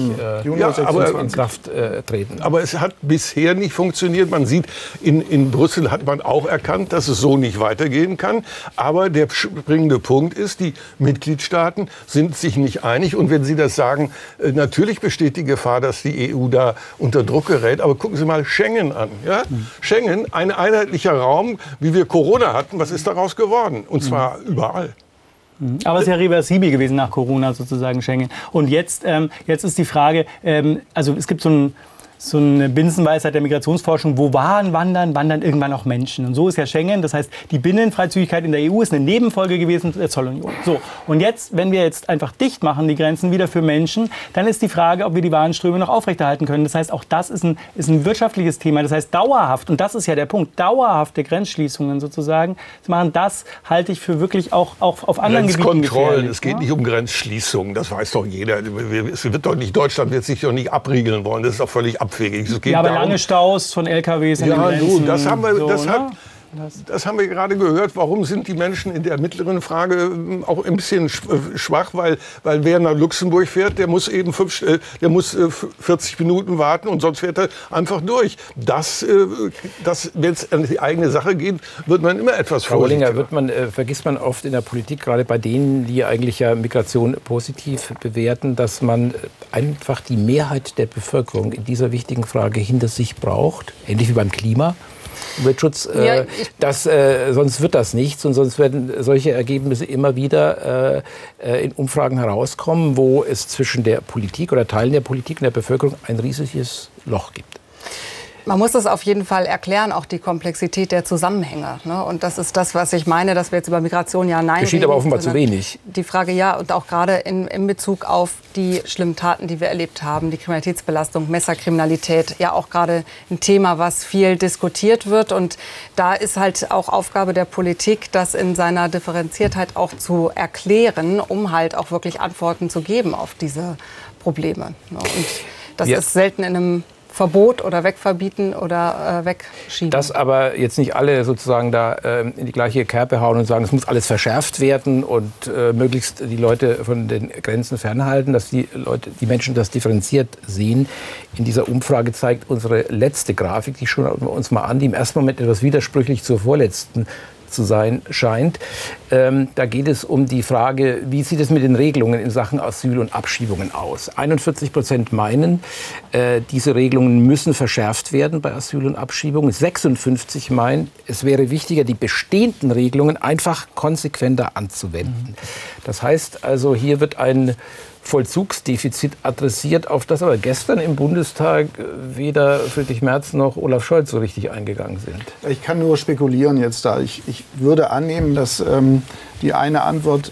in Kraft treten. Aber es hat bisher nicht funktioniert. Man sieht, in Brüssel hat man auch erkannt, dass es so nicht weitergehen kann. Aber der springende Punkt ist, die Mitgliedstaaten sind sich nicht einig. Und wenn Sie das sagen, natürlich besteht die Gefahr, dass die EU da unter Druck gerät. Aber gucken Sie mal Schengen an. Ja? Schengen, ein einheitlicher Raum, wie wir Corona hatten. Was ist daraus geworden? Und zwar überall. Aber es ist ja reversibel gewesen nach Corona sozusagen, Schengen. Und jetzt ist die Frage, also es gibt so eine Binsenweisheit der Migrationsforschung, wo wandern irgendwann auch Menschen. Und so ist ja Schengen, das heißt, die Binnenfreizügigkeit in der EU ist eine Nebenfolge gewesen der Zollunion. So, und jetzt, wenn wir jetzt einfach dicht machen, die Grenzen wieder für Menschen, dann ist die Frage, ob wir die Warenströme noch aufrechterhalten können. Das heißt, auch das ist ein wirtschaftliches Thema. Das heißt, dauerhaft, und das ist ja der Punkt, dauerhafte Grenzschließungen sozusagen zu machen, das halte ich für wirklich auch auf anderen Gebieten gefährlich. Es geht nicht um Grenzschließungen, das weiß doch jeder. Deutschland wird sich doch nicht abriegeln wollen, das ist doch völlig abwegig. Ja, aber lange Staus von LKWs an den Grenzen. Das haben wir gerade gehört. Warum sind die Menschen in der mittleren Frage auch ein bisschen schwach? Weil wer nach Luxemburg fährt, der muss eben 40 Minuten warten und sonst fährt er einfach durch. Wenn es an die eigene Sache geht, wird man immer etwas vorsichtiger. Frau Bollinger, vergisst man oft in der Politik, gerade bei denen, die eigentlich ja Migration positiv bewerten, dass man einfach die Mehrheit der Bevölkerung in dieser wichtigen Frage hinter sich braucht, ähnlich wie beim Klima. Umweltschutz, sonst wird das nichts und sonst werden solche Ergebnisse immer wieder in Umfragen herauskommen, wo es zwischen der Politik oder Teilen der Politik und der Bevölkerung ein riesiges Loch gibt. Man muss das auf jeden Fall erklären, auch die Komplexität der Zusammenhänge. Ne? Und das ist das, was ich meine, dass wir jetzt über Migration ja, nein geschieht reden, aber offenbar zu wenig. Die Frage ja, und auch gerade in Bezug auf die schlimmen Taten, die wir erlebt haben, die Kriminalitätsbelastung, Messerkriminalität, ja auch gerade ein Thema, was viel diskutiert wird. Und da ist halt auch Aufgabe der Politik, das in seiner Differenziertheit auch zu erklären, um halt auch wirklich Antworten zu geben auf diese Probleme. Ne? Und das ist selten in einem Verbot oder wegverbieten oder wegschieben. Dass aber jetzt nicht alle sozusagen da in die gleiche Kerbe hauen und sagen, es muss alles verschärft werden und möglichst die Leute von den Grenzen fernhalten, dass die Menschen das differenziert sehen. In dieser Umfrage zeigt unsere letzte Grafik, die schauen wir uns mal an, die im ersten Moment etwas widersprüchlich zur vorletzten zu sein scheint. Da geht es um die Frage, wie sieht es mit den Regelungen in Sachen Asyl und Abschiebungen aus? 41% meinen, diese Regelungen müssen verschärft werden bei Asyl und Abschiebungen. 56 meinen, es wäre wichtiger, die bestehenden Regelungen einfach konsequenter anzuwenden. Das heißt also, hier wird ein Vollzugsdefizit adressiert, auf das aber gestern im Bundestag weder Friedrich Merz noch Olaf Scholz so richtig eingegangen sind. Ich kann nur spekulieren jetzt da. Ich würde annehmen, dass die eine Antwort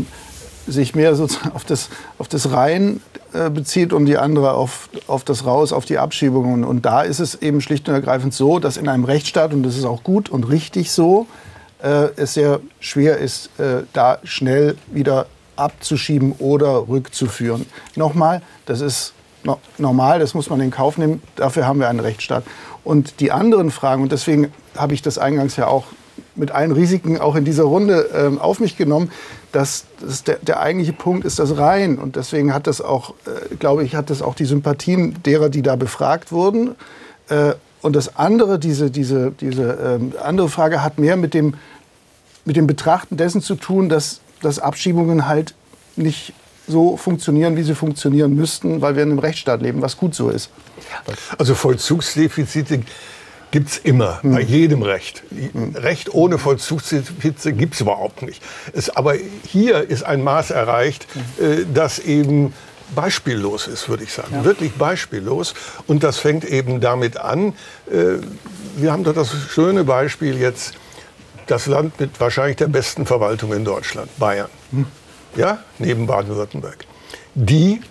sich mehr sozusagen auf das Rein bezieht und die andere auf das Raus, auf die Abschiebungen. Und da ist es eben schlicht und ergreifend so, dass in einem Rechtsstaat, und das ist auch gut und richtig so, es sehr schwer ist, da schnell wieder abzuschieben oder rückzuführen. Nochmal, das ist normal, das muss man in Kauf nehmen, dafür haben wir einen Rechtsstaat. Und die anderen Fragen, und deswegen habe ich das eingangs ja auch mit allen Risiken auch in dieser Runde auf mich genommen, dass der eigentliche Punkt ist das Rein. Und deswegen hat das auch, glaube ich, hat das auch die Sympathien derer, die da befragt wurden. Und das andere, diese andere Frage hat mehr mit dem Betrachten dessen zu tun, dass Abschiebungen halt nicht so funktionieren, wie sie funktionieren müssten, weil wir in einem Rechtsstaat leben, was gut so ist. Also Vollzugsdefizite gibt es immer, bei jedem Recht. Recht ohne Vollzugsdefizite gibt es überhaupt nicht. Aber hier ist ein Maß erreicht, das eben beispiellos ist, würde ich sagen. Ja. Wirklich beispiellos. Und das fängt eben damit an, wir haben doch das schöne Beispiel jetzt, das Land mit wahrscheinlich der besten Verwaltung in Deutschland, Bayern, ja, neben Baden-Württemberg. Die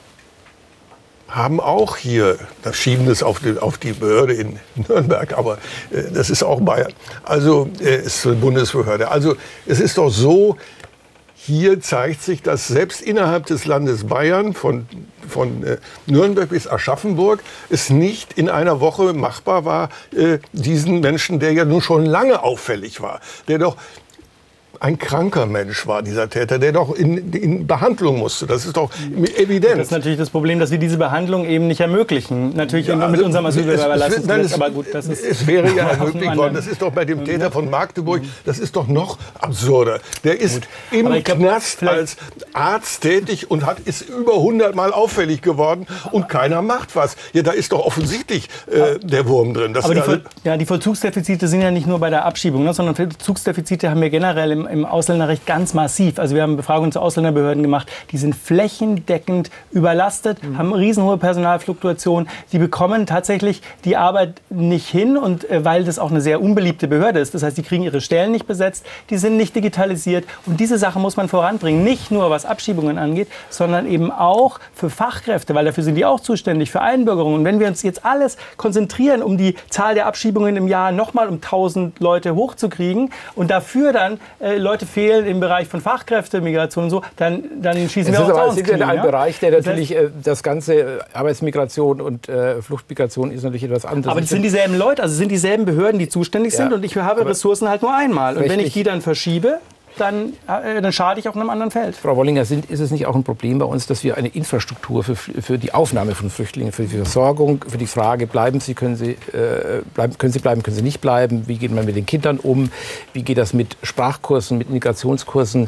haben auch hier, das schieben es auf die Behörde in Nürnberg, aber das ist auch Bayern. Also ist eine Bundesbehörde. Also es ist doch so, hier zeigt sich, dass selbst innerhalb des Landes Bayern, von Nürnberg bis Aschaffenburg, es nicht in einer Woche machbar war, diesen Menschen, der ja nun schon lange auffällig war, der doch ein kranker Mensch war, dieser Täter, der doch in Behandlung musste. Das ist doch evident. Das ist natürlich das Problem, dass wir diese Behandlung eben nicht ermöglichen. Natürlich ja, mit unserem Asylbewerberleistungsgesetz, aber gut, das ist... Es wäre ja ermöglicht worden. Das ist doch bei dem Täter von Magdeburg, das ist doch noch absurder. Der ist im Knast als Arzt tätig und ist über 100 Mal auffällig geworden und keiner macht was. Ja, da ist doch offensichtlich der Wurm drin. Das aber die Vollzugsdefizite sind ja nicht nur bei der Abschiebung, ne, sondern Vollzugsdefizite haben wir generell im Ausländerrecht ganz massiv. Also wir haben Befragungen zu Ausländerbehörden gemacht, die sind flächendeckend überlastet, haben riesenhohe Personalfluktuation. Die bekommen tatsächlich die Arbeit nicht hin und weil das auch eine sehr unbeliebte Behörde ist. Das heißt, die kriegen ihre Stellen nicht besetzt, die sind nicht digitalisiert und diese Sache muss man voranbringen. Nicht nur was Abschiebungen angeht, sondern eben auch für Fachkräfte, weil dafür sind die auch zuständig, für Einbürgerung. Und wenn wir uns jetzt alles konzentrieren, um die Zahl der Abschiebungen im Jahr nochmal um 1000 Leute hochzukriegen und dafür dann Leute fehlen im Bereich von Fachkräfte, Migration und so, dann schießen wir auch sind wir in einem Bereich, der natürlich das ganze Arbeitsmigration und Fluchtmigration ist natürlich etwas anderes. Aber das sind dieselben Leute, also sind dieselben Behörden, die zuständig sind und ich habe Ressourcen halt nur einmal. Und wenn ich die dann verschiebe, dann schade ich auch in einem anderen Feld. Frau Wollinger, ist es nicht auch ein Problem bei uns, dass wir eine Infrastruktur für die Aufnahme von Flüchtlingen, für die Versorgung, für die Frage, können Sie bleiben, können Sie nicht bleiben, wie geht man mit den Kindern um, wie geht das mit Sprachkursen, mit Integrationskursen,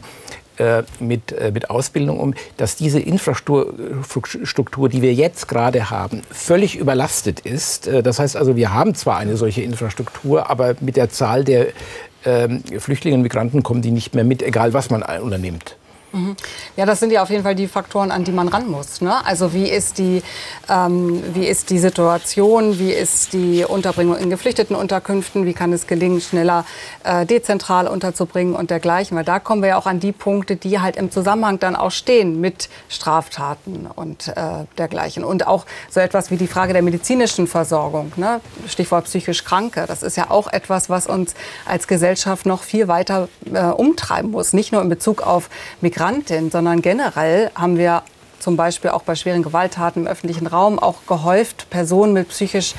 mit Ausbildung um, dass diese Infrastruktur, die wir jetzt gerade haben, völlig überlastet ist. Das heißt also, wir haben zwar eine solche Infrastruktur, aber mit der Zahl der Flüchtlinge und Migranten kommen die nicht mehr mit, egal was man unternimmt. Ja, das sind ja auf jeden Fall die Faktoren, an die man ran muss, ne? Also wie ist die Situation, wie ist die Unterbringung in Geflüchtetenunterkünften, wie kann es gelingen, schneller dezentral unterzubringen und dergleichen. Weil da kommen wir ja auch an die Punkte, die halt im Zusammenhang dann auch stehen mit Straftaten und dergleichen. Und auch so etwas wie die Frage der medizinischen Versorgung, ne? Stichwort psychisch Kranke. Das ist ja auch etwas, was uns als Gesellschaft noch viel weiter umtreiben muss. Nicht nur in Bezug auf Migranten, sondern generell haben wir zum Beispiel auch bei schweren Gewalttaten im öffentlichen Raum auch gehäuft Personen mit psychischen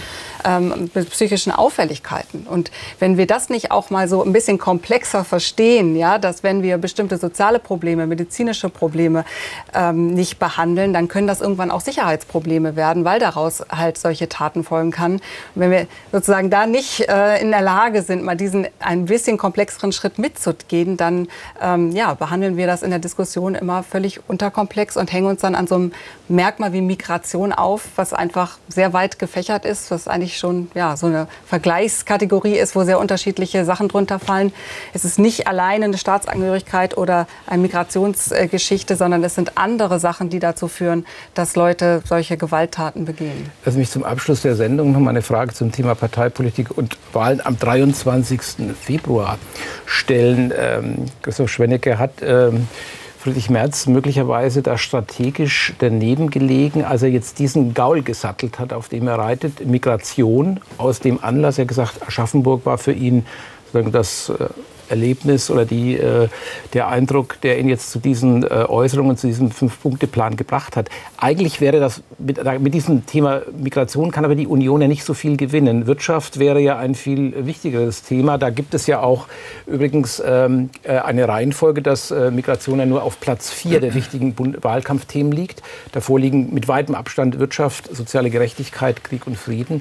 Auffälligkeiten. Und wenn wir das nicht auch mal so ein bisschen komplexer verstehen, ja, dass wenn wir bestimmte soziale Probleme, medizinische Probleme nicht behandeln, dann können das irgendwann auch Sicherheitsprobleme werden, weil daraus halt solche Taten folgen kann. Und wenn wir sozusagen da nicht in der Lage sind, mal diesen ein bisschen komplexeren Schritt mitzugehen, dann behandeln wir das in der Diskussion immer völlig unterkomplex und hängen uns dann an so einem Merkmal wie Migration auf, was einfach sehr weit gefächert ist, was eigentlich schon so eine Vergleichskategorie ist, wo sehr unterschiedliche Sachen drunter fallen. Es ist nicht alleine eine Staatsangehörigkeit oder eine Migrationsgeschichte, sondern es sind andere Sachen, die dazu führen, dass Leute solche Gewalttaten begehen. Lass mich zum Abschluss der Sendung noch mal eine Frage zum Thema Parteipolitik und Wahlen am 23. Februar stellen. Christoph Schwennecke hat Friedrich Merz möglicherweise da strategisch daneben gelegen, als er jetzt diesen Gaul gesattelt hat, auf dem er reitet, Migration. Aus dem Anlass, er hat gesagt, Aschaffenburg war für ihn sozusagen das Erlebnis oder der Eindruck, der ihn jetzt zu diesen Äußerungen, zu diesem 5-Punkte-Plan gebracht hat. Eigentlich wäre das, mit diesem Thema Migration kann aber die Union ja nicht so viel gewinnen. Wirtschaft wäre ja ein viel wichtigeres Thema. Da gibt es ja auch übrigens eine Reihenfolge, dass Migration ja nur auf Platz 4 der wichtigen Wahlkampfthemen liegt. Davor liegen mit weitem Abstand Wirtschaft, soziale Gerechtigkeit, Krieg und Frieden.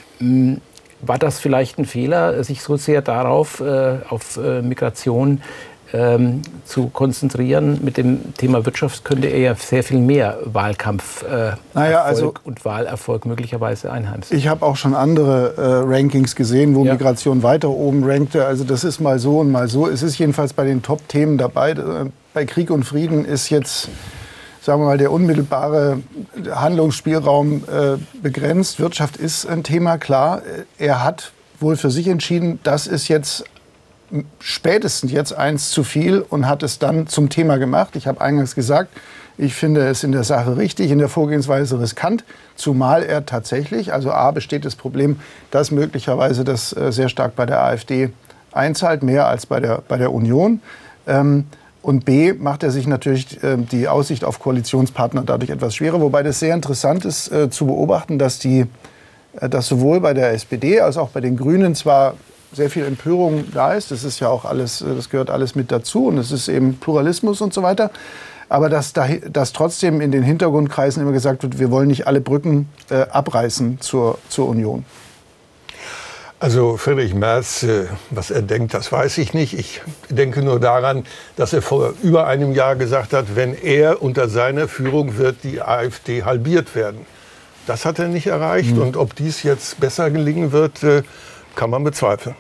War das vielleicht ein Fehler, sich so sehr darauf, auf Migration zu konzentrieren? Mit dem Thema Wirtschaft könnte er ja sehr viel mehr Wahlkampferfolg und Wahlerfolg möglicherweise einheimsen. Ich habe auch schon andere Rankings gesehen, wo Migration weiter oben rankte. Also das ist mal so und mal so. Es ist jedenfalls bei den Top-Themen dabei. Bei Krieg und Frieden ist jetzt, sagen wir mal, der unmittelbare Handlungsspielraum begrenzt. Wirtschaft ist ein Thema, klar. Er hat wohl für sich entschieden, das ist jetzt spätestens jetzt eins zu viel und hat es dann zum Thema gemacht. Ich habe eingangs gesagt, ich finde es in der Sache richtig, in der Vorgehensweise riskant, zumal er tatsächlich, also A, besteht das Problem, dass möglicherweise das sehr stark bei der AfD einzahlt, mehr als bei der Union. Und B, macht er sich natürlich die Aussicht auf Koalitionspartner dadurch etwas schwerer. Wobei das sehr interessant ist zu beobachten, dass sowohl bei der SPD als auch bei den Grünen zwar sehr viel Empörung da ist. Das ist ja auch alles, das gehört alles mit dazu. Und es ist eben Pluralismus und so weiter. Aber dass trotzdem in den Hintergrundkreisen immer gesagt wird, wir wollen nicht alle Brücken abreißen zur Union. Also Friedrich Merz, was er denkt, das weiß ich nicht. Ich denke nur daran, dass er vor über einem Jahr gesagt hat, wenn er unter seiner Führung wird die AfD halbiert werden. Das hat er nicht erreicht. Und ob dies jetzt besser gelingen wird, kann man bezweifeln.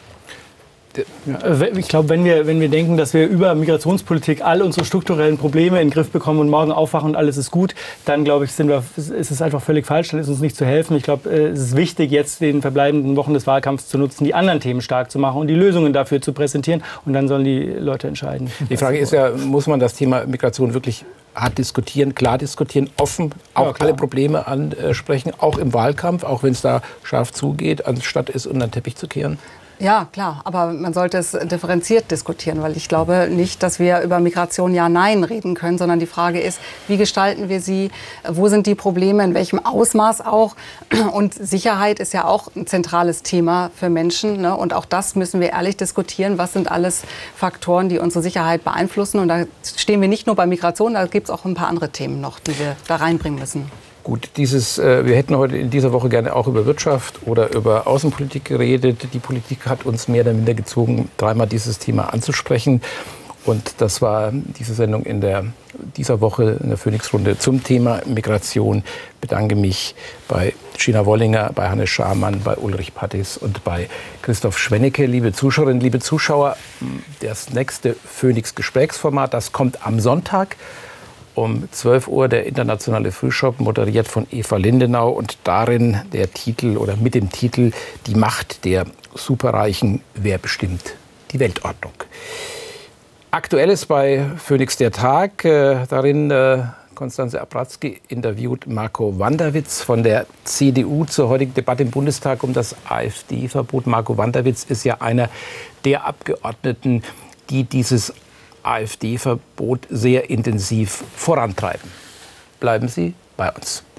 Ich glaube, wenn wir denken, dass wir über Migrationspolitik all unsere strukturellen Probleme in den Griff bekommen und morgen aufwachen und alles ist gut, dann glaube ich, ist es einfach völlig falsch, dann ist uns nicht zu helfen. Ich glaube, es ist wichtig, jetzt den verbleibenden Wochen des Wahlkampfs zu nutzen, die anderen Themen stark zu machen und die Lösungen dafür zu präsentieren. Und dann sollen die Leute entscheiden. Die Frage ist ja, muss man das Thema Migration wirklich hart diskutieren, klar diskutieren, offen auch alle Probleme ansprechen, auch im Wahlkampf, auch wenn es da scharf zugeht, anstatt es unter den Teppich zu kehren? Ja, klar, aber man sollte es differenziert diskutieren, weil ich glaube nicht, dass wir über Migration Ja-Nein reden können, sondern die Frage ist, wie gestalten wir sie, wo sind die Probleme, in welchem Ausmaß auch. Und Sicherheit ist ja auch ein zentrales Thema für Menschen, ne? Und auch das müssen wir ehrlich diskutieren. Was sind alles Faktoren, die unsere Sicherheit beeinflussen? Und da stehen wir nicht nur bei Migration, da gibt es auch ein paar andere Themen noch, die wir da reinbringen müssen. Gut, wir hätten heute in dieser Woche gerne auch über Wirtschaft oder über Außenpolitik geredet. Die Politik hat uns mehr oder minder gezwungen, dreimal dieses Thema anzusprechen. Und das war diese Sendung in dieser Woche in der Phoenix-Runde zum Thema Migration. Ich bedanke mich bei Gina Wollinger, bei Hannes Schamann, bei Ulrich Pattis und bei Christoph Schwennecke. Liebe Zuschauerinnen, liebe Zuschauer, das nächste Phoenix-Gesprächsformat, das kommt am Sonntag um 12 Uhr, der internationale Frühshop, moderiert von Eva Lindenau. Und darin der Titel oder mit dem Titel Die Macht der Superreichen, wer bestimmt die Weltordnung. Aktuell ist bei Phoenix der Tag. Darin Konstanze Abratzky interviewt Marco Wanderwitz von der CDU zur heutigen Debatte im Bundestag um das AfD-Verbot. Marco Wanderwitz ist ja einer der Abgeordneten, die dieses AfD-Verbot sehr intensiv vorantreiben. Bleiben Sie bei uns.